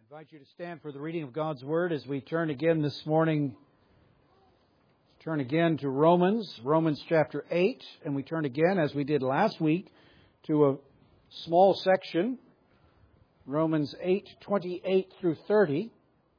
I invite you to stand for the reading of God's Word as we turn again this morning. Turn again to Romans chapter 8, and we turn again, as we did last week, to a small section, Romans 8:28 through 30,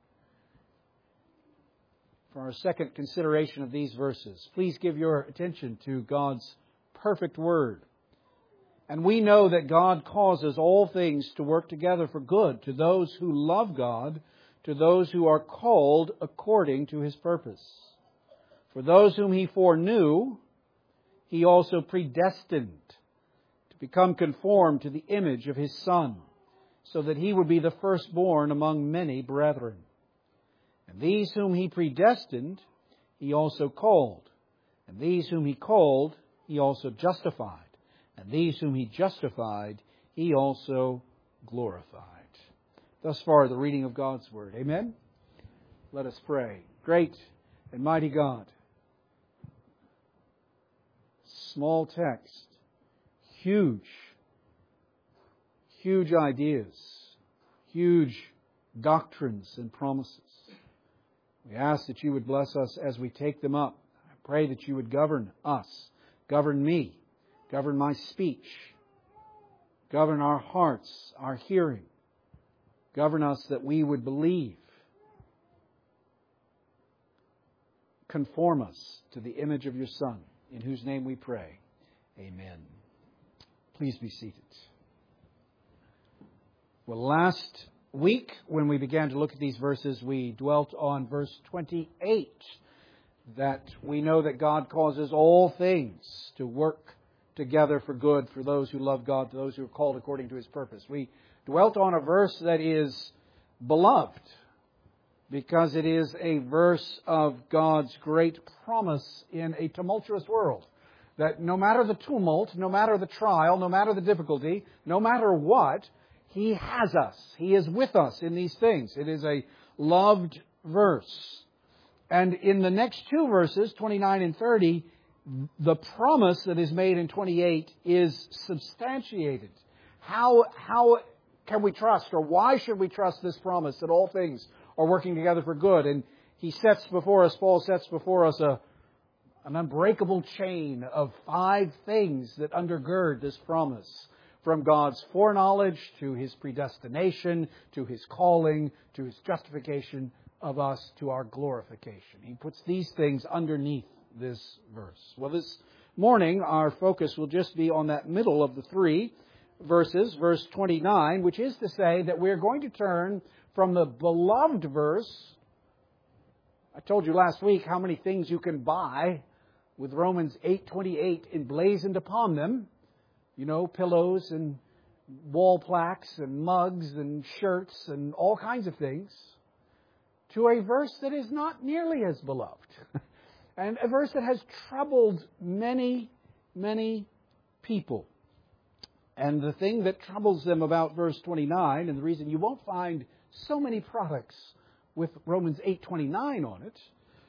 for our second consideration of these verses. Please give your attention to God's perfect Word. And we know that God causes all things to work together for good to those who love God, to those who are called according to His purpose. For those whom He foreknew, He also predestined to become conformed to the image of His Son, so that He would be the firstborn among many brethren. And these whom He predestined, He also called. And these whom He called, He also justified. And these whom He justified, He also glorified. Thus far, the reading of God's Word. Amen? Let us pray. Great and mighty God, small text, huge ideas, huge doctrines and promises. We ask that You would bless us as we take them up. I pray that You would govern us, govern me, govern my speech, govern our hearts, our hearing, govern us that we would believe, conform us to the image of Your Son, in whose name we pray. Amen. Please be seated. Well, last week, when we began to look at these verses, we dwelt on verse 28, that we know that God causes all things to work together for good for those who love God, to those who are called according to His purpose. We dwelt on a verse that is beloved because it is a verse of God's great promise in a tumultuous world. That no matter the tumult, no matter the trial, no matter the difficulty, no matter what, He has us. He is with us in these things. It is a loved verse. And in the next two verses, 29 and 30, the promise that is made in 28 is substantiated. How can we trust, or why should we trust this promise that all things are working together for good? And Paul sets before us an unbreakable chain of 5 things that undergird this promise. From God's foreknowledge to His predestination, to His calling, to His justification of us, to our glorification. He puts these things underneath this verse. Well, this morning our focus will just be on that middle of the 3 verses, verse 29, which is to say that we're going to turn from the beloved verse. I told you last week how many things you can buy with Romans 8:28 emblazoned upon them. You know, pillows and wall plaques and mugs and shirts and all kinds of things, to a verse that is not nearly as beloved. And a verse that has troubled many, many people. And the thing that troubles them about verse 29, and the reason you won't find so many products with Romans 8:29 on it,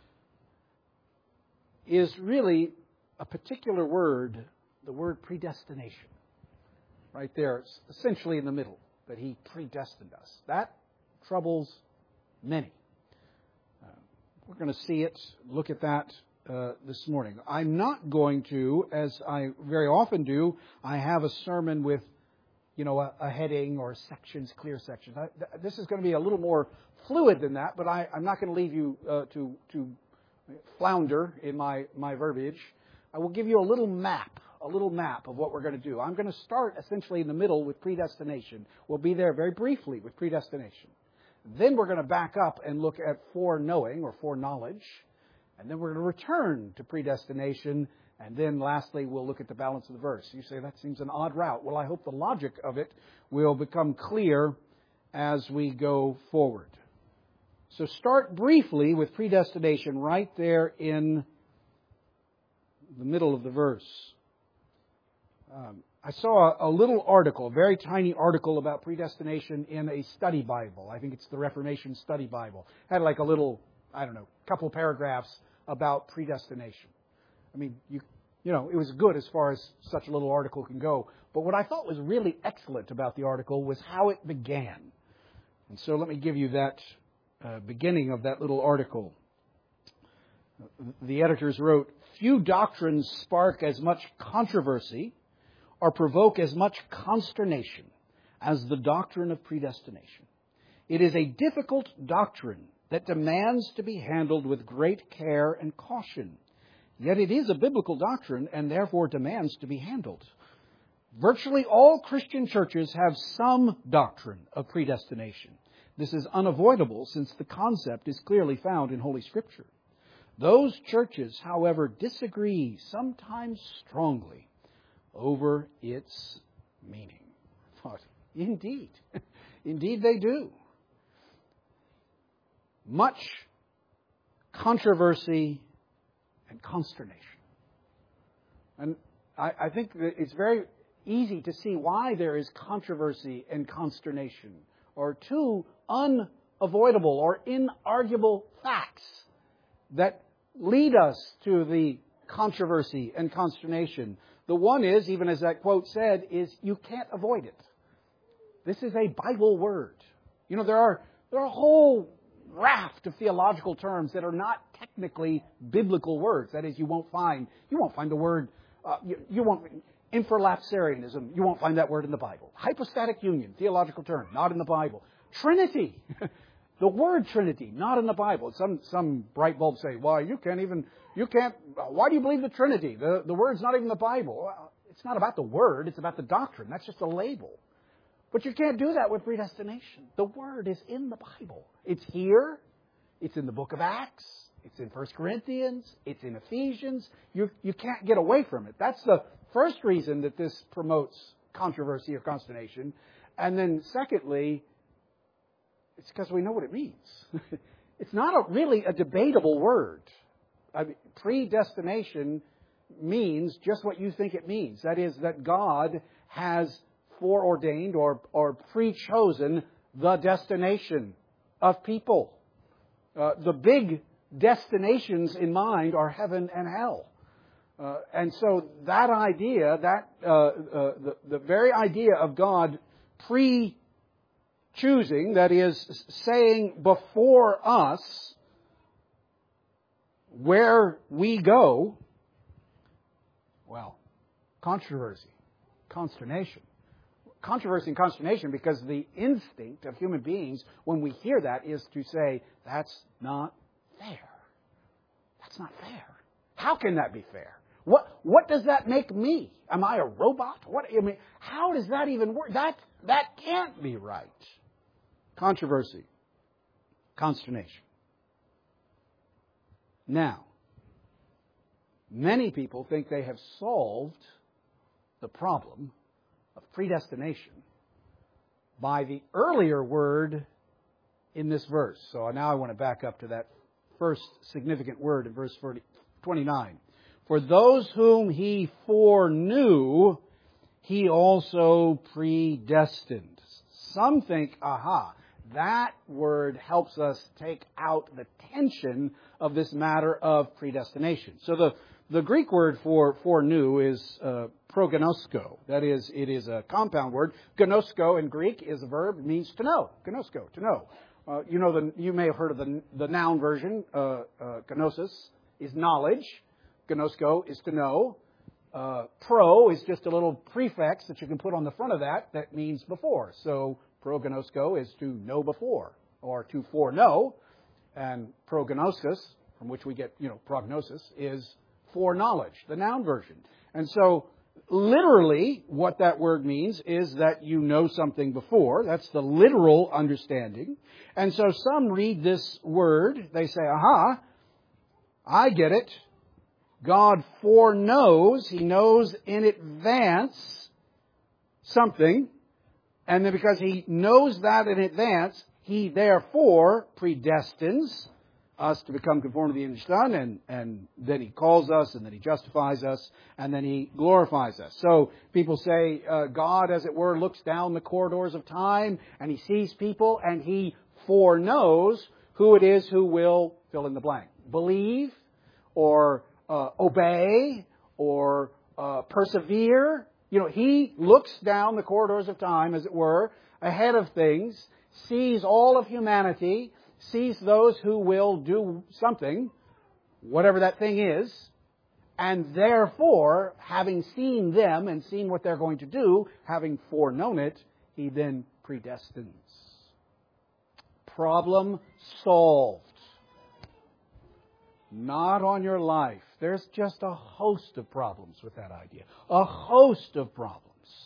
is really a particular word, the word predestination. Right there, it's essentially in the middle, that He predestined us. That troubles many. We're going to see it, look at that this morning. I'm not going to, as I very often do, I have a sermon with, a heading or sections, clear sections. This is going to be a little more fluid than that, but I'm not going to leave you to flounder in my verbiage. I will give you a little map of what we're going to do. I'm going to start essentially in the middle with predestination. We'll be there very briefly with predestination. Then we're going to back up and look at foreknowing or foreknowledge. And then we're going to return to predestination. And then lastly, we'll look at the balance of the verse. You say, that seems an odd route. Well, I hope the logic of it will become clear as we go forward. So start briefly with predestination right there in the middle of the verse. I saw a little article, a very tiny article about predestination in a study Bible. I think it's the Reformation Study Bible. It had like a little, couple paragraphs about predestination. I mean, it was good as far as such a little article can go. But what I thought was really excellent about the article was how it began. And so let me give you that beginning of that little article. The editors wrote, "Few doctrines spark as much controversy or provoke as much consternation as the doctrine of predestination. It is a difficult doctrine that demands to be handled with great care and caution. Yet it is a biblical doctrine and therefore demands to be handled. Virtually all Christian churches have some doctrine of predestination. This is unavoidable since the concept is clearly found in Holy Scripture. Those churches, however, disagree, sometimes strongly, over its meaning." But indeed, indeed they do. Much controversy and consternation. And I think that it's very easy to see why there is controversy and consternation, or two unavoidable or inarguable facts that lead us to the controversy and consternation. The one is, even as that quote said, is you can't avoid it. This is a Bible word. You know, there are a whole raft of theological terms that are not technically biblical words. That is, you won't find the word, infralapsarianism, you won't find that word in the Bible. Hypostatic union, theological term, not in the Bible. Trinity, the word Trinity, not in the Bible. Some bright bulbs say, why do you believe the Trinity? The word's not even in the Bible. Well, it's not about the word, it's about the doctrine. That's just a label. But you can't do that with predestination. The word is in the Bible. It's here. It's in the book of Acts. It's in 1 Corinthians. It's in Ephesians. You can't get away from it. That's the first reason that this promotes controversy or consternation. And then secondly, it's because we know what it means. It's not really a debatable word. I mean, predestination means just what you think it means. That is, that God has foreordained or pre-chosen the destination of people. The big destinations in mind are heaven and hell. And so that idea, the very idea of God pre-choosing, that is, saying before us where we go, well, controversy, consternation. Controversy and consternation, because the instinct of human beings when we hear that is to say, that's not fair. That's not fair. How can that be fair? What does that make me? Am I a robot? How does that even work? That can't be right. Controversy, consternation. Now, many people think they have solved the problem of predestination by the earlier word in this verse. So now I want to back up to that first significant word in verse 29. For those whom He foreknew, He also predestined. Some think, that word helps us take out the tension of this matter of predestination. So the Greek word for foreknew is prognosko. That is, it is a compound word. Gnosko in Greek is a verb. It means to know. Gnosko, to know. You may have heard of the noun version. Gnosis is knowledge. Gnosko is to know. Pro is just a little prefix that you can put on the front of that means before. So prognosko is to know before, or to foreknow. And prognosis, from which we get, prognosis, is foreknowledge, the noun version. And so literally what that word means is that you know something before. That's the literal understanding. And so some read this word, they say, I get it. God foreknows, He knows in advance something. And then because He knows that in advance, He therefore predestines us to become conformed to the image of His Son, and then He calls us, and then He justifies us, and then He glorifies us. So people say God, as it were, looks down the corridors of time, and He sees people, and He foreknows who it is who will fill in the blank. Believe, or obey, or persevere. He looks down the corridors of time, as it were, ahead of things, sees all of humanity, sees those who will do something, whatever that thing is, and therefore, having seen them and seen what they're going to do, having foreknown it, He then predestines. Problem solved. Not on your life. There's just a host of problems with that idea. A host of problems.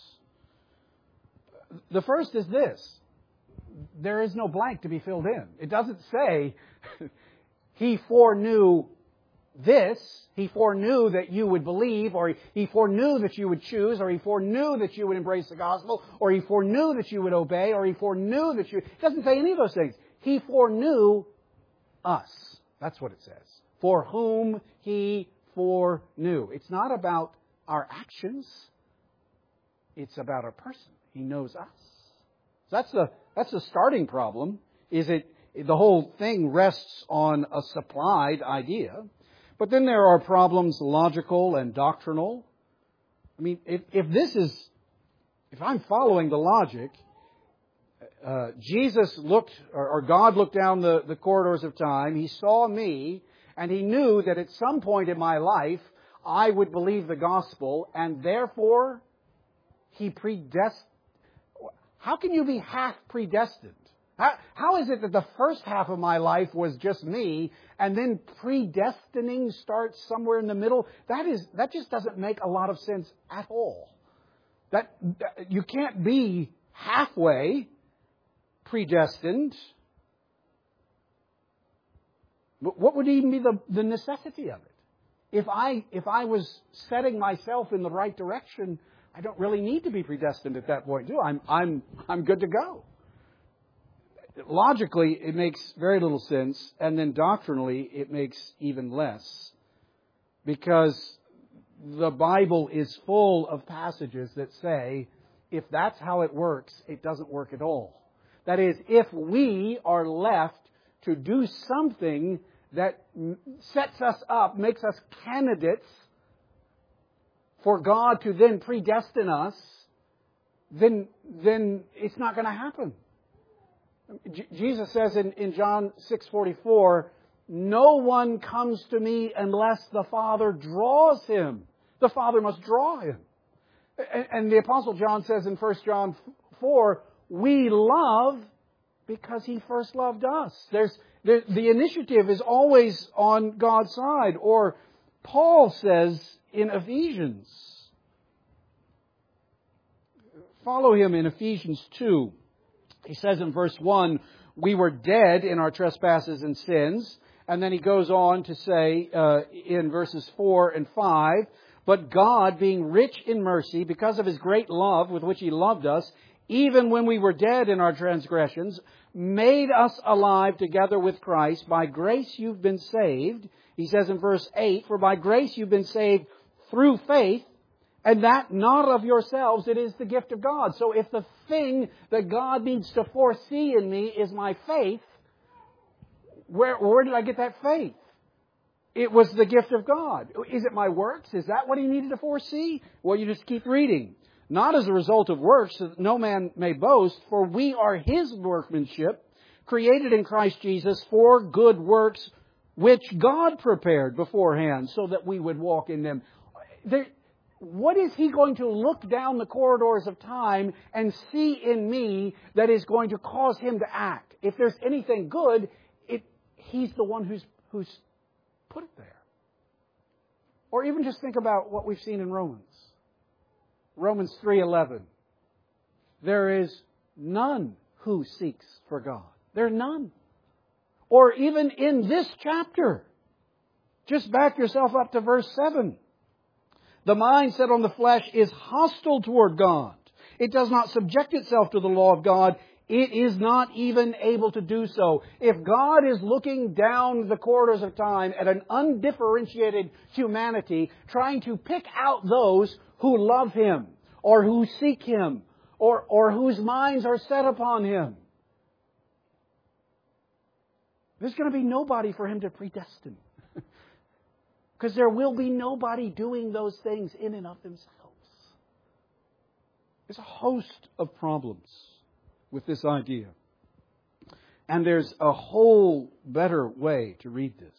The first is this. There is no blank to be filled in. It doesn't say, He foreknew this, He foreknew that you would believe, or He foreknew that you would choose, or He foreknew that you would embrace the gospel, or He foreknew that you would obey, or He foreknew that you... It doesn't say any of those things. He foreknew us. That's what it says. For whom He foreknew. It's not about our actions. It's about a person. He knows us. So that's the starting problem. The whole thing rests on a supplied idea. But then there are problems, logical and doctrinal. I mean, if I'm following the logic, Jesus looked, or God looked down the corridors of time. He saw me, and He knew that at some point in my life, I would believe the gospel, and therefore, He predestined. How can you be half predestined? How is it that the first half of my life was just me, and then predestining starts somewhere in the middle? That just doesn't make a lot of sense at all. That you can't be halfway predestined. What would even be the necessity of it? If I was setting myself in the right direction, I don't really need to be predestined at that point, do I? I'm good to go. Logically, it makes very little sense, and then doctrinally, it makes even less. Because the Bible is full of passages that say, if that's how it works, it doesn't work at all. That is, if we are left to do something that sets us up, makes us candidates for God to then predestine us, then it's not going to happen. Jesus says in John 6:44, no one comes to me unless the Father draws him. The Father must draw him. And the Apostle John says in 1 John 4, we love because He first loved us. The initiative is always on God's side. Or Paul says in Ephesians, follow him in Ephesians 2. He says in verse 1, we were dead in our trespasses and sins. And then he goes on to say in verses 4 and 5, but God, being rich in mercy, because of His great love with which He loved us, even when we were dead in our transgressions, made us alive together with Christ. By grace you've been saved. He says in verse 8, for by grace you've been saved through faith, and that not of yourselves, it is the gift of God. So if the thing that God needs to foresee in me is my faith, where did I get that faith? It was the gift of God. Is it my works? Is that what He needed to foresee? Well, you just keep reading. Not as a result of works, so that no man may boast, for we are His workmanship, created in Christ Jesus for good works, which God prepared beforehand, so that we would walk in them. What is He going to look down the corridors of time and see in me that is going to cause Him to act? If there's anything good, He's the one who's put it there. Or even just think about what we've seen in Romans. Romans 3:11. There is none who seeks for God. There are none. Or even in this chapter, just back yourself up to verse 7. The mind set on the flesh is hostile toward God. It does not subject itself to the law of God. It is not even able to do so. If God is looking down the corridors of time at an undifferentiated humanity, trying to pick out those who love Him, or who seek Him, or whose minds are set upon Him, there's going to be nobody for Him to predestine. Because there will be nobody doing those things in and of themselves. There's a host of problems with this idea. And there's a whole better way to read this.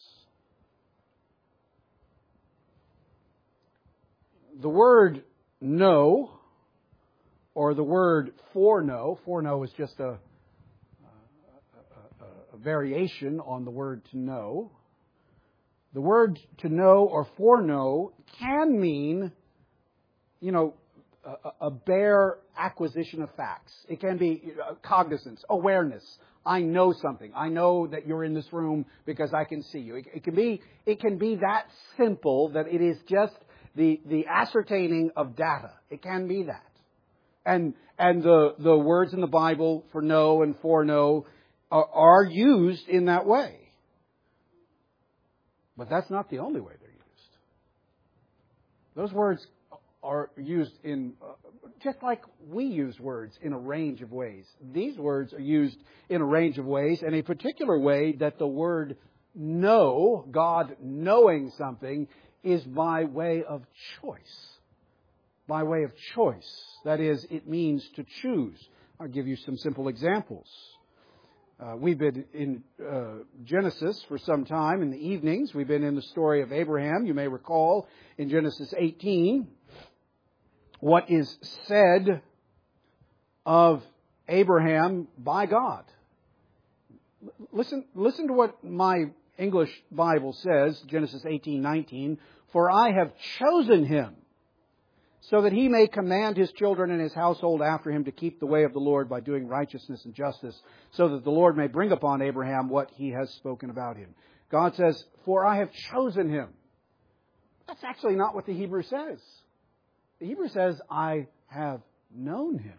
The word know, or the word foreknow is just a variation on the word to know. The word to know or foreknow can mean, a bare acquisition of facts. It can be cognizance, awareness. I know something. I know that you're in this room because I can see you. It can be that simple that it is just the ascertaining of data. It can be that. And the words in the Bible for know and foreknow are used in that way. But that's not the only way they're used. Those words are used in, just like we use words in a range of ways. These words are used in a range of ways, and a particular way that the word know, God knowing something, is by way of choice. By way of choice. That is, it means to choose. I'll give you some simple examples. We've been in Genesis for some time in the evenings. We've been in the story of Abraham. You may recall in Genesis 18 what is said of Abraham by God. Listen to what my English Bible says, Genesis 18:19. For I have chosen him, so that he may command his children and his household after him to keep the way of the Lord by doing righteousness and justice, so that the Lord may bring upon Abraham what he has spoken about him. God says, for I have chosen him. That's actually not what the Hebrew says. The Hebrew says, I have known him.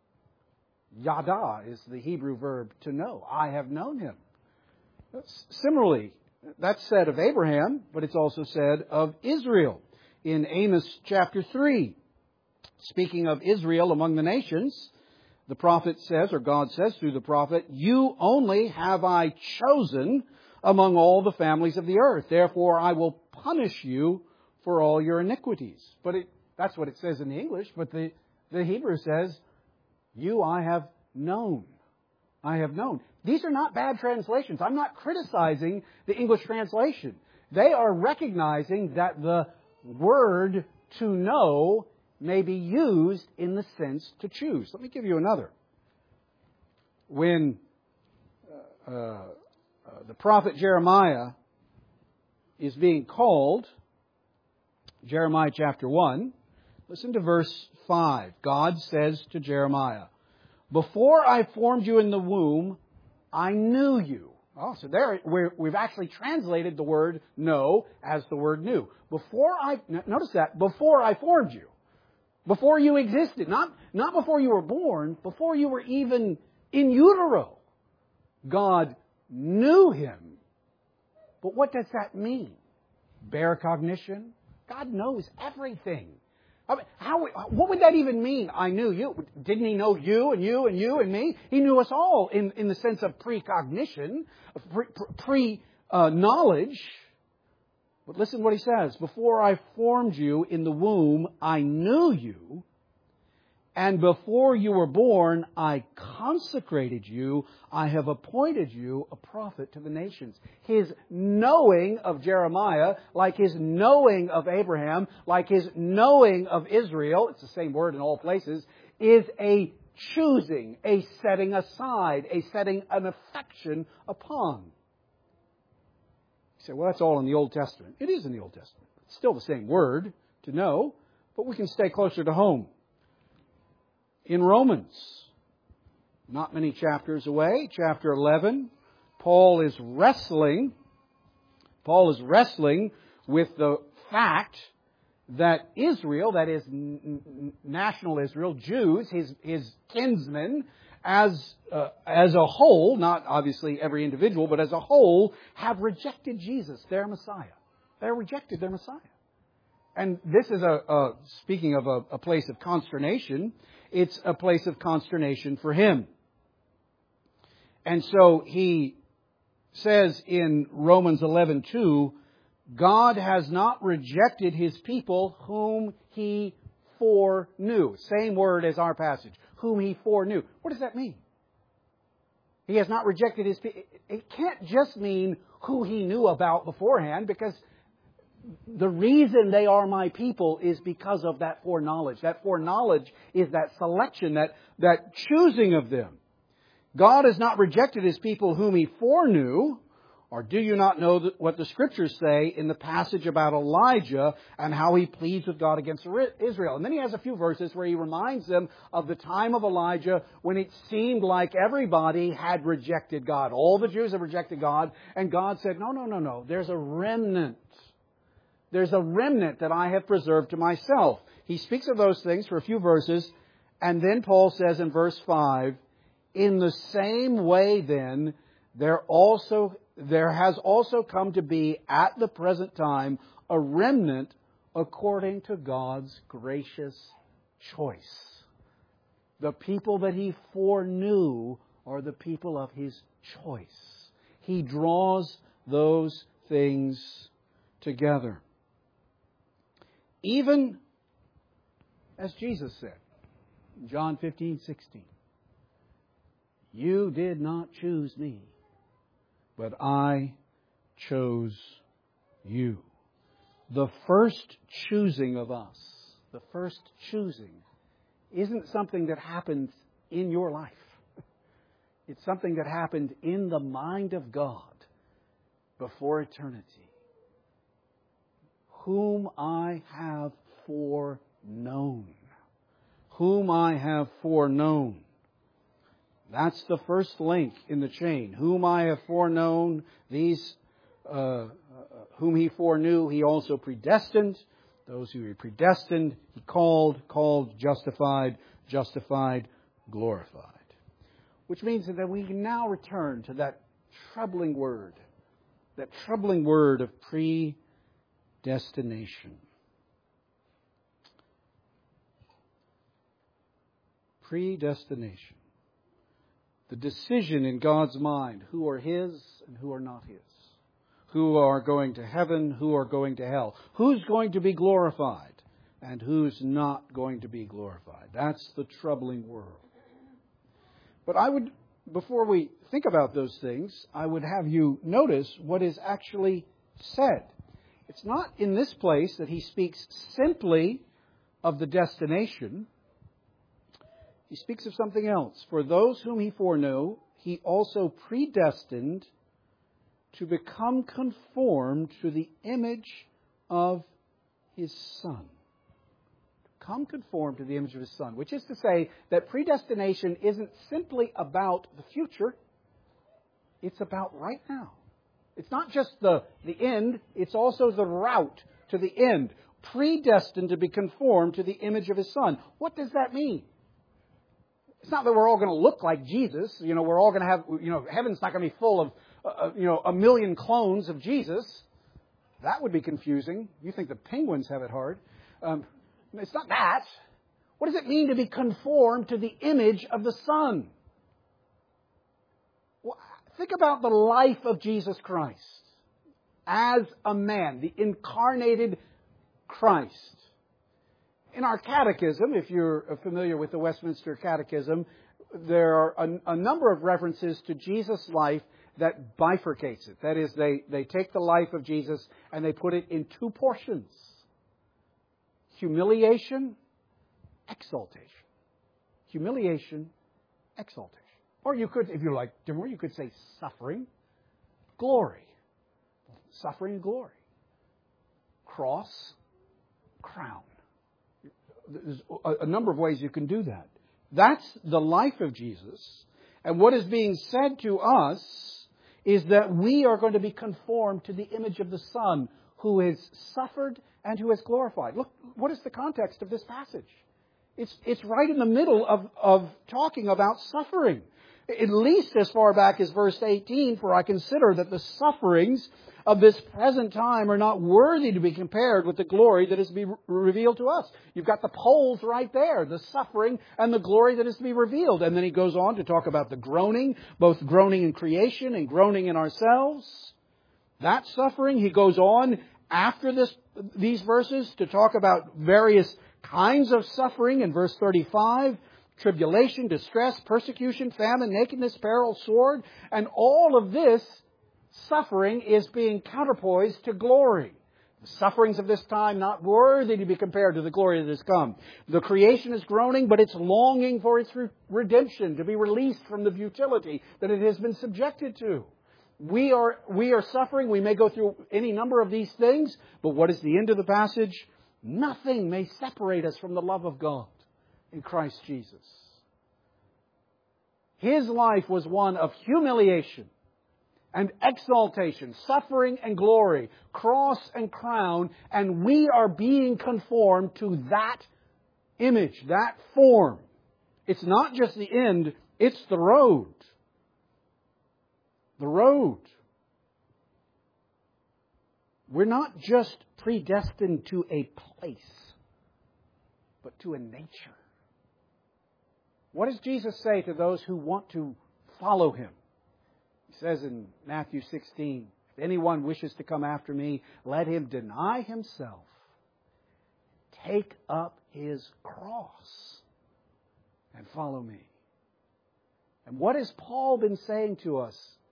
Yada is the Hebrew verb to know. I have known him. Similarly, that's said of Abraham, but it's also said of Israel. In Amos chapter 3, speaking of Israel among the nations, the prophet says, or God says through the prophet, you only have I chosen among all the families of the earth. Therefore I will punish you for all your iniquities. But that's what it says in the English, but the Hebrew says, you I have known. I have known. These are not bad translations. I'm not criticizing the English translation. They are recognizing that the word to know may be used in the sense to choose. Let me give you another. When the prophet Jeremiah is being called, Jeremiah chapter 1, listen to verse 5. God says to Jeremiah, before I formed you in the womb, I knew you. Oh, so there we've actually translated the word know as the word knew. Notice that, before I formed you. Before you existed. Not before you were born, before you were even in utero. God knew him. But what does that mean? Bare cognition? God knows everything. I mean, what would that even mean? I knew you. Didn't he know you and you and you and me? He knew us all in the sense of precognition, pre-knowledge. But listen to what he says. Before I formed you in the womb, I knew you. And before you were born, I consecrated you. I have appointed you a prophet to the nations. His knowing of Jeremiah, like his knowing of Abraham, like his knowing of Israel, it's the same word in all places, is a choosing, a setting aside, a setting an affection upon. You say, well, that's all in the Old Testament. It is in the Old Testament. It's still the same word to know, but we can stay closer to home. In Romans, not many chapters away, chapter 11, Paul is wrestling with the fact that Israel, that is national Israel, Jews, his kinsmen, as a whole, not obviously every individual, but as a whole, have rejected Jesus, their Messiah. They rejected their Messiah. And this is speaking of a place of consternation, it's a place of consternation for him. And so he says in Romans 11:2, God has not rejected his people whom he foreknew. Same word as our passage. Whom he foreknew. What does that mean? He has not rejected His people. It can't just mean who He knew about beforehand, because the reason they are my people is because of that foreknowledge. That foreknowledge is that selection, that choosing of them. God has not rejected His people whom He foreknew. Or do you not know what the Scriptures say in the passage about Elijah and how he pleads with God against Israel? And then he has a few verses where he reminds them of the time of Elijah when it seemed like everybody had rejected God. All the Jews had rejected God. And God said, no. There's a remnant. There's a remnant that I have preserved to myself. He speaks of those things for a few verses. And then Paul says in verse 5, in the same way then, there has also come to be at the present time a remnant according to God's gracious choice. The people that He foreknew are the people of His choice. He draws those things together. Even as Jesus said in John 15:16, you did not choose me, but I chose you. The first choosing of us, the first choosing, isn't something that happens in your life. It's something that happened in the mind of God before eternity. Whom I have foreknown. Whom I have foreknown. That's the first link in the chain. Whom I have foreknown, whom He foreknew, He also predestined. Those who He predestined, He called, justified, glorified. Which means that we can now return to that troubling word of predestination. Predestination. The decision in God's mind, who are His and who are not His. Who are going to heaven, who are going to hell. Who's going to be glorified and who's not going to be glorified. That's the troubling world. But before we think about those things, I would have you notice what is actually said. It's not in this place that he speaks simply of the destination. He speaks of something else. For those whom He foreknew, He also predestined to become conformed to the image of His Son. Become conformed to the image of His Son. Which is to say that predestination isn't simply about the future. It's about right now. It's not just the end. It's also the route to the end. Predestined to be conformed to the image of His Son. What does that mean? It's not that we're all going to look like Jesus. We're all going to have, heaven's not going to be full of, a million clones of Jesus. That would be confusing. You think the penguins have it hard. It's not that. What does it mean to be conformed to the image of the Son? Well, think about the life of Jesus Christ as a man, the incarnated Christ. In our catechism, if you're familiar with the Westminster Catechism, there are a number of references to Jesus' life that bifurcates it. That is, they take the life of Jesus and they put it in two portions. Humiliation, exaltation. Humiliation, exaltation. Or you could, if you like, you could say suffering, glory. Suffering and glory. Cross, crown. There's a number of ways you can do that. That's the life of Jesus. And what is being said to us is that we are going to be conformed to the image of the Son who has suffered and who has glorified. Look, what is the context of this passage? It's right in the middle of talking about suffering. At least as far back as verse 18, for I consider that the sufferings of this present time are not worthy to be compared with the glory that is to be revealed to us. You've got the poles right there, the suffering and the glory that is to be revealed. And then he goes on to talk about the groaning, both groaning in creation and groaning in ourselves. That suffering, he goes on after these verses to talk about various kinds of suffering in verse 35. tribulation, distress, persecution, famine, nakedness, peril, sword. And all of this suffering is being counterpoised to glory. The sufferings of this time not worthy to be compared to the glory that has come. The creation is groaning, but it's longing for its redemption, to be released from the futility that it has been subjected to. We are suffering. We may go through any number of these things, but what is the end of the passage? Nothing may separate us from the love of God in Christ Jesus. His life was one of humiliation and exaltation, suffering and glory, cross and crown, and we are being conformed to that image, that form. It's not just the end, it's the road. The road. We're not just predestined to a place, but to a nature. What does Jesus say to those who want to follow Him? He says in Matthew 16, if anyone wishes to come after me, let him deny himself, take up his cross, and follow me. And what has Paul been saying to us?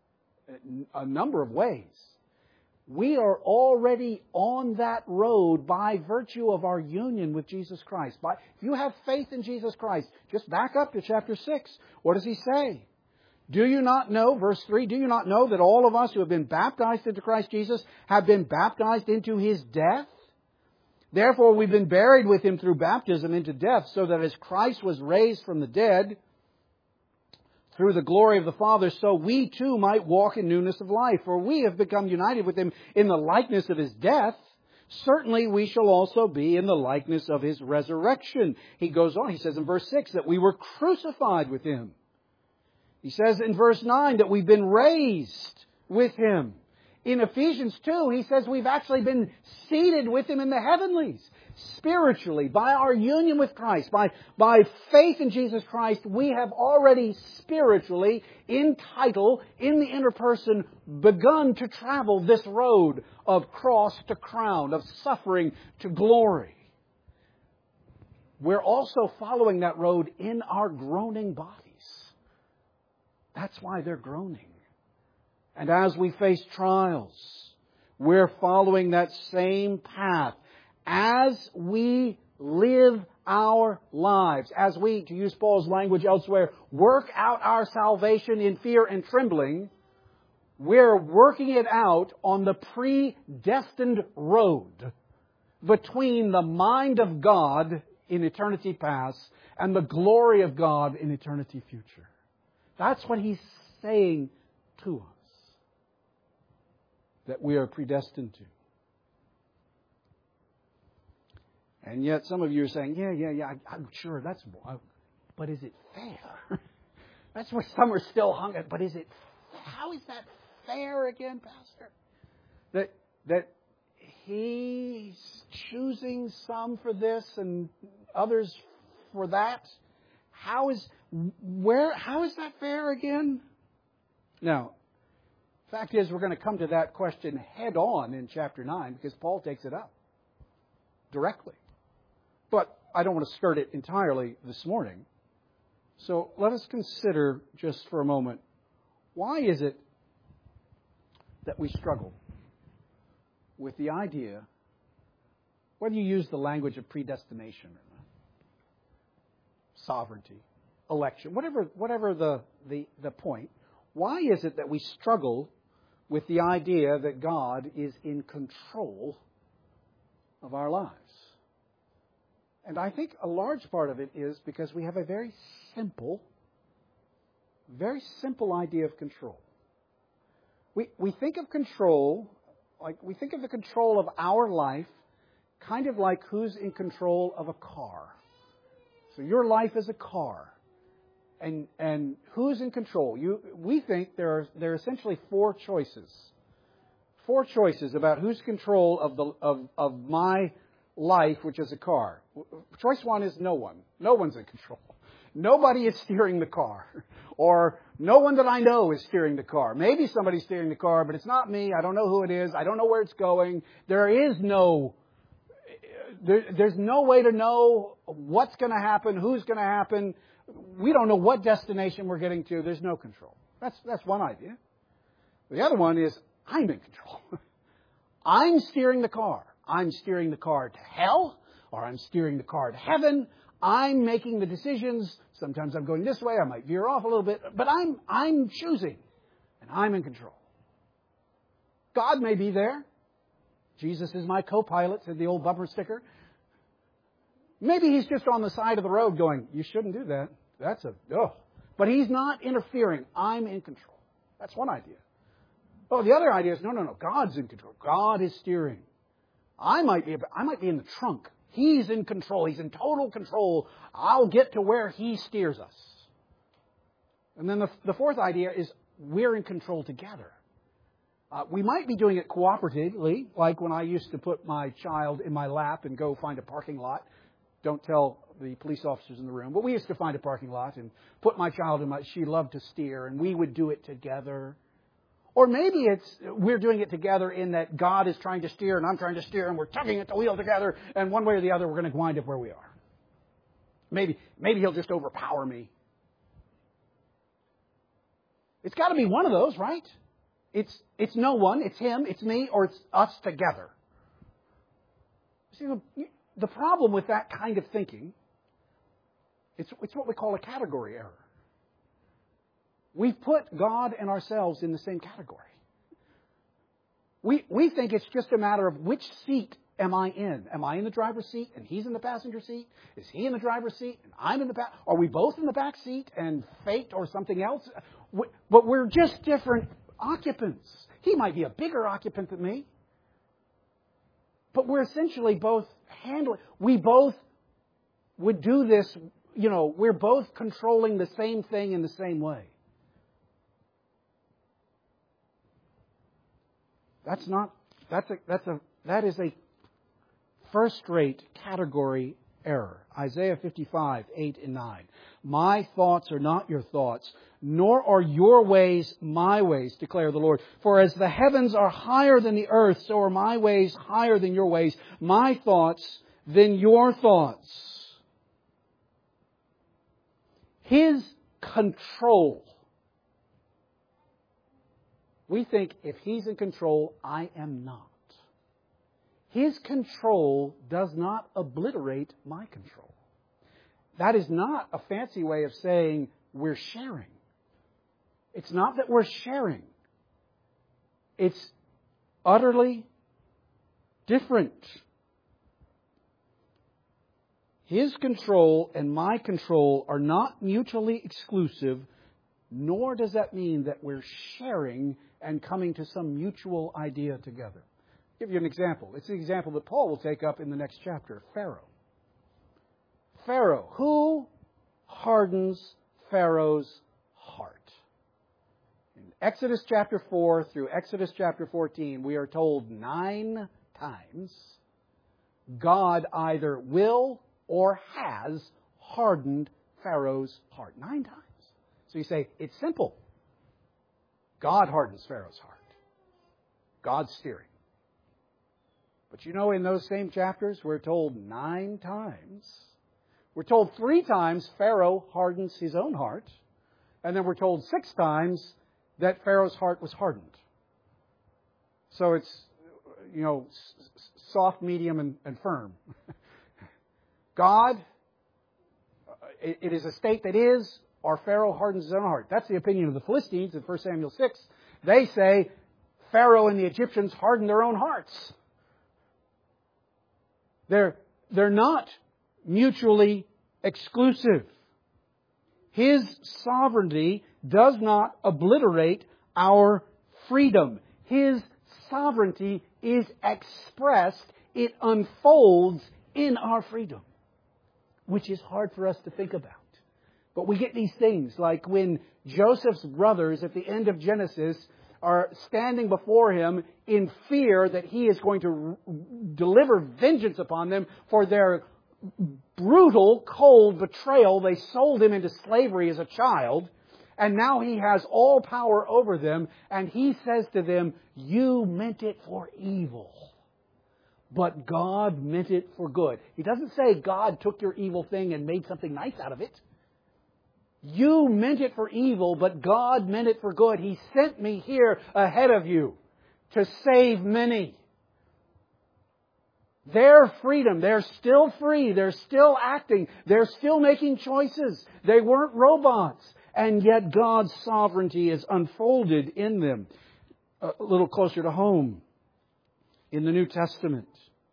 A number of ways. We are already on that road by virtue of our union with Jesus Christ. If you have faith in Jesus Christ, just back up to chapter 6. What does he say? Do you not know, verse 3, do you not know that all of us who have been baptized into Christ Jesus have been baptized into His death? Therefore we've been buried with Him through baptism into death, so that as Christ was raised from the dead through the glory of the Father, so we too might walk in newness of life. For we have become united with Him in the likeness of His death. Certainly we shall also be in the likeness of His resurrection. He goes on, he says in verse 6 that we were crucified with Him. He says in verse 9 that we've been raised with Him. In Ephesians 2, he says we've actually been seated with Him in the heavenlies. Spiritually, by our union with Christ, by faith in Jesus Christ, we have already spiritually, in title, in the inner person, begun to travel this road of cross to crown, of suffering to glory. We're also following that road in our groaning bodies. That's why they're groaning. And as we face trials, we're following that same path. As we live our lives, as we, to use Paul's language elsewhere, work out our salvation in fear and trembling, we're working it out on the predestined road between the mind of God in eternity past and the glory of God in eternity future. That's what he's saying to us, that we are predestined to. And yet some of you are saying, yeah, I'm sure that's... But is it fair? That's where some are still hung at. But how is that fair again, Pastor? That he's choosing some for this and others for that? How is that fair again? Now, fact is, we're going to come to that question head on in chapter 9 because Paul takes it up directly. But I don't want to skirt it entirely this morning. So let us consider just for a moment, why is it that we struggle with the idea, whether you use the language of predestination or not, sovereignty, election, whatever the point, why is it that we struggle with the idea that God is in control of our lives? And I think a large part of it is because we have a very simple idea of control. We think of control, we think of the control of our life kind of like who's in control of a car. So your life is a car. And who's in control? We think there are essentially four choices. Four choices about who's in control of my life, which is a car. Choice one is no one. No one's in control. Nobody is steering the car. Or no one that I know is steering the car. Maybe somebody's steering the car, but it's not me. I don't know who it is. I don't know where it's going. There is no There's no way to know what's going to happen, who's going to happen. We don't know what destination we're getting to. There's no control. That's one idea. The other one is, I'm in control. I'm steering the car. I'm steering the car to hell, or I'm steering the car to heaven. I'm making the decisions. Sometimes I'm going this way. I might veer off a little bit. But I'm choosing, and I'm in control. God may be there. Jesus is my co-pilot, said the old bumper sticker. Maybe he's just on the side of the road going, you shouldn't do that. But he's not interfering. I'm in control. That's one idea. Oh, the other idea is, no. God's in control. God is steering. I might be in the trunk. He's in control. He's in total control. I'll get to where he steers us. And then the fourth idea is we're in control together. We might be doing it cooperatively, like when I used to put my child in my lap and go find a parking lot. Don't tell the police officers in the room, but we used to find a parking lot and put my child in she loved to steer, and we would do it together. Or maybe we're doing it together in that God is trying to steer and I'm trying to steer and we're tugging at the wheel together, and one way or the other we're going to wind up where we are. Maybe he'll just overpower me. It's got to be one of those, right? It's no one, it's him, it's me, or it's us together. See, the problem with that kind of thinking, it's what we call a category error. We've put God and ourselves in the same category. We think it's just a matter of which seat am I in? Am I in the driver's seat and he's in the passenger seat? Is he in the driver's seat and I'm in the back? Are we both in the back seat and fate or something else? But we're just different occupants. He might be a bigger occupant than me. But we're essentially both handling. We both would do this, we're both controlling the same thing in the same way. That is a first-rate category error. Isaiah 55, 8 and 9. My thoughts are not your thoughts, nor are your ways my ways, declare the Lord. For as the heavens are higher than the earth, so are my ways higher than your ways, my thoughts than your thoughts. His control. We think if he's in control, I am not. His control does not obliterate my control. That is not a fancy way of saying we're sharing. It's not that we're sharing. It's utterly different. His control and my control are not mutually exclusive, nor does that mean that we're sharing and coming to some mutual idea together. I'll give you an example. It's the example that Paul will take up in the next chapter, Pharaoh. Pharaoh. Who hardens Pharaoh's heart? In Exodus chapter 4 through Exodus chapter 14, we are told 9 times God either will or has hardened Pharaoh's heart. 9 times. So you say, it's simple. God hardens Pharaoh's heart. God's steering. But in those same chapters, we're told 9 times. We're told 3 times Pharaoh hardens his own heart. And then we're told 6 times that Pharaoh's heart was hardened. So it's, soft, medium, and firm. God, it is a state that is, or Pharaoh hardens his own heart. That's the opinion of the Philistines in 1 Samuel 6. They say Pharaoh and the Egyptians hardened their own hearts. They're not mutually exclusive. His sovereignty does not obliterate our freedom. His sovereignty is expressed, it unfolds in our freedom, which is hard for us to think about. But we get these things like when Joseph's brothers at the end of Genesis are standing before him in fear that he is going to deliver vengeance upon them for their brutal, cold betrayal. They sold him into slavery as a child, and now he has all power over them, and he says to them, you meant it for evil, but God meant it for good. He doesn't say God took your evil thing and made something nice out of it. You meant it for evil, but God meant it for good. He sent me here ahead of you to save many. Their freedom, they're still free, they're still acting, they're still making choices. They weren't robots. And yet God's sovereignty is unfolded in them. A little closer to home, in the New Testament.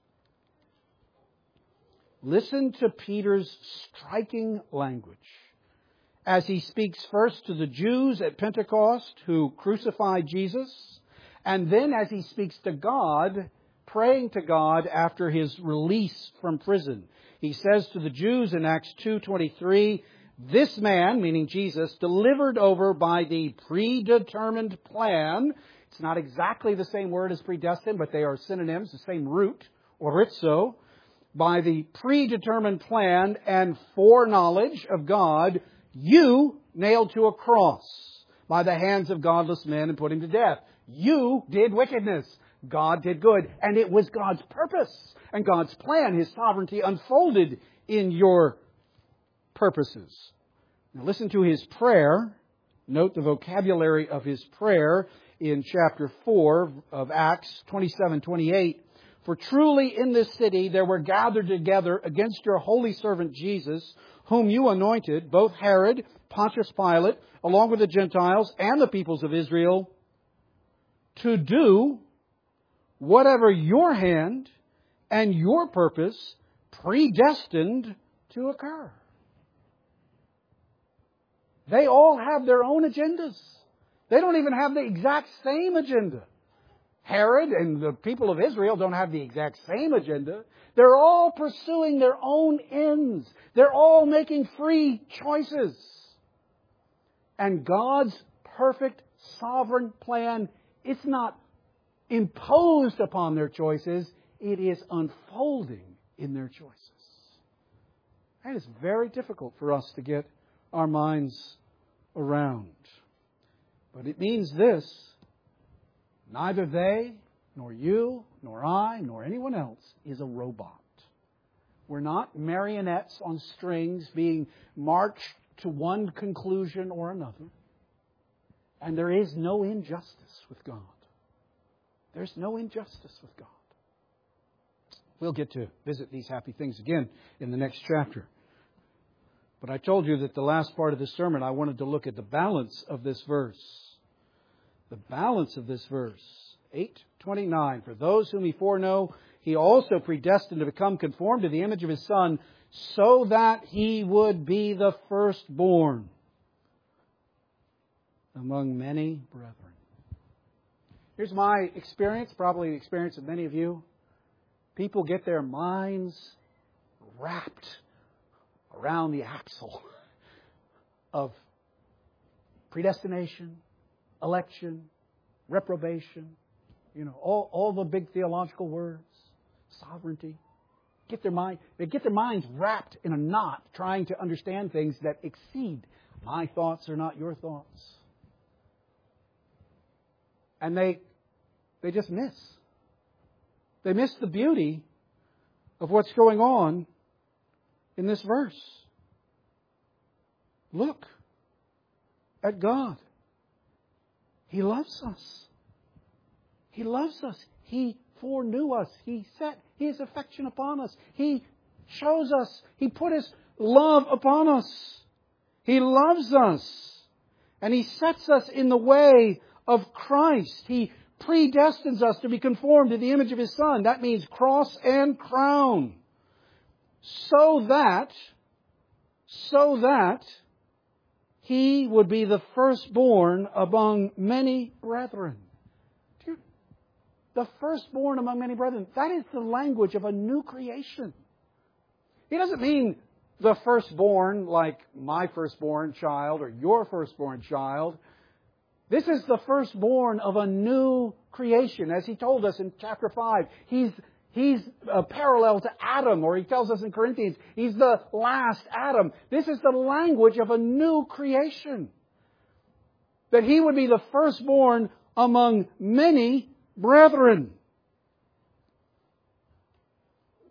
Listen to Peter's striking language as he speaks first to the Jews at Pentecost who crucified Jesus, and then as he speaks to God, praying to God after His release from prison. He says to the Jews in Acts 2:23, "This man," meaning Jesus, "delivered over by the predetermined plan." It's not exactly the same word as predestined, but they are synonyms, the same root, orizo. "By the predetermined plan and foreknowledge of God, you nailed to a cross by the hands of godless men and put Him to death." You did wickedness. God did good. And it was God's purpose and God's plan, His sovereignty unfolded in your purposes. Now listen to His prayer. Note the vocabulary of His prayer in chapter 4 of Acts 27-28. "For truly in this city there were gathered together against your holy servant Jesus, whom you anointed, both Herod, Pontius Pilate, along with the Gentiles and the peoples of Israel, to do whatever your hand and your purpose predestined to occur." They all have their own agendas. They don't even have the exact same agenda. Herod and the people of Israel don't have the exact same agenda. They're all pursuing their own ends. They're all making free choices. And God's perfect sovereign plan, it's not imposed upon their choices. It is unfolding in their choices. And it's very difficult for us to get our minds around. But it means this: neither they, nor you, nor I, nor anyone else is a robot. We're not marionettes on strings being marched to one conclusion or another. And there is no injustice with God. There's no injustice with God. We'll get to visit these happy things again in the next chapter. But I told you that the last part of this sermon, I wanted to look at the balance of this verse. The balance of this verse. 8:29. "For those whom He foreknow, He also predestined to become conformed to the image of His Son, so that He would be the firstborn among many brethren." Here's my experience, probably the experience of many of you. People get their minds wrapped around the axle of predestination, election, reprobation, all the big theological words, sovereignty. They get their minds wrapped in a knot trying to understand things that exceed my thoughts are not your thoughts. And they just miss. They miss the beauty of what's going on in this verse. Look at God. He loves us. He loves us. He foreknew us. He set His affection upon us. He chose us. He put His love upon us. He loves us. And He sets us in the way of Christ. He predestines us to be conformed to the image of His Son. That means cross and crown. So that He would be the firstborn among many brethren. The firstborn among many brethren. That is the language of a new creation. He doesn't mean the firstborn like my firstborn child or your firstborn child. This is the firstborn of a new creation. As He told us in chapter 5, He's a parallel to Adam, or He tells us in Corinthians, He's the last Adam. This is the language of a new creation. That He would be the firstborn among many brethren.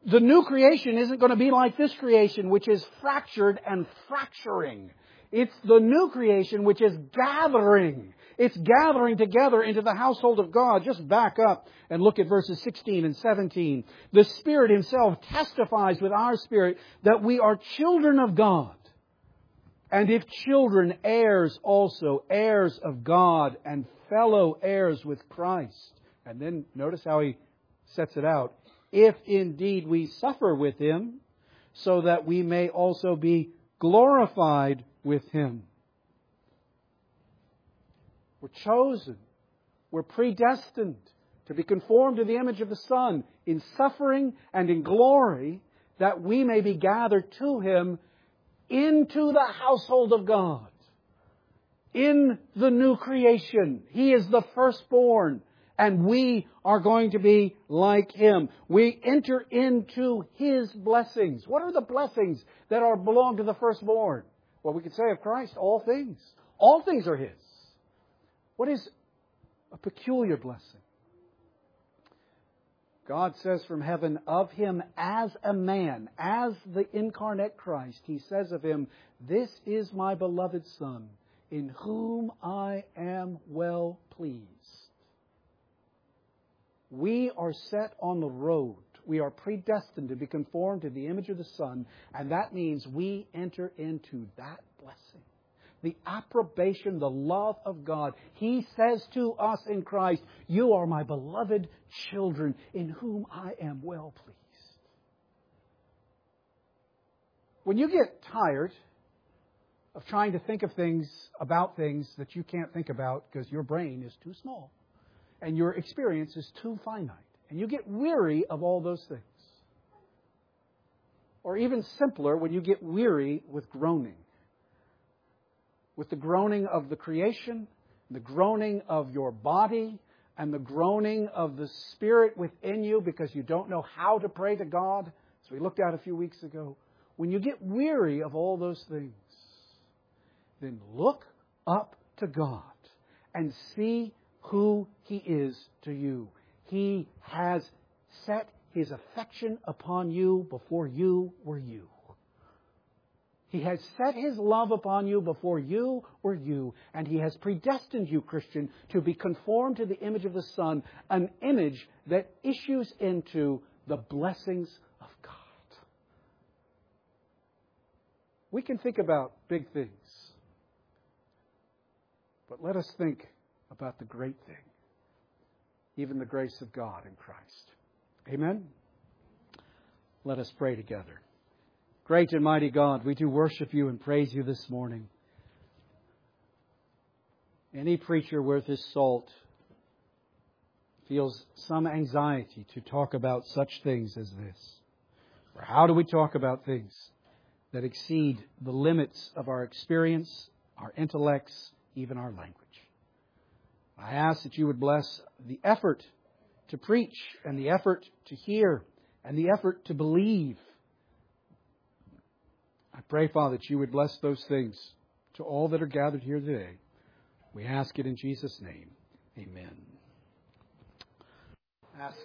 The new creation isn't going to be like this creation, which is fractured and fracturing. It's the new creation which is gathering. It's gathering together into the household of God. Just back up and look at verses 16 and 17. The Spirit Himself testifies with our spirit that we are children of God. And if children, heirs also, heirs of God and fellow heirs with Christ. And then notice how he sets it out. If indeed we suffer with Him, so that we may also be glorified with Him. We're chosen. We're predestined to be conformed to the image of the Son in suffering and in glory, that we may be gathered to Him into the household of God. In the new creation. He is the firstborn. And we are going to be like Him. We enter into His blessings. What are the blessings that belong to the firstborn? Well, we could say of Christ, all things. All things are His. What is a peculiar blessing? God says from heaven of Him as a man, as the incarnate Christ, He says of Him, "This is my beloved Son, in whom I am well pleased." We are set on the road. We are predestined to be conformed to the image of the Son, and that means we enter into that blessing. The approbation, the love of God. He says to us in Christ, "You are my beloved children, in whom I am well pleased." When you get tired of trying to think of things, about things that you can't think about because your brain is too small, and your experience is too finite. And you get weary of all those things. Or even simpler, when you get weary with groaning. With the groaning of the creation, the groaning of your body, and the groaning of the Spirit within you because you don't know how to pray to God, as we looked at a few weeks ago. When you get weary of all those things, then look up to God and see who He is to you. He has set His affection upon you before you were you. He has set His love upon you before you were you. And He has predestined you, Christian, to be conformed to the image of the Son, an image that issues into the blessings of God. We can think about big things. But let us think about the great thing, even the grace of God in Christ. Amen? Let us pray together. Great and mighty God, we do worship You and praise You this morning. Any preacher worth his salt feels some anxiety to talk about such things as this. For how do we talk about things that exceed the limits of our experience, our intellects, even our language? I ask that You would bless the effort to preach and the effort to hear and the effort to believe. I pray, Father, that You would bless those things to all that are gathered here today. We ask it in Jesus' name. Amen. Ask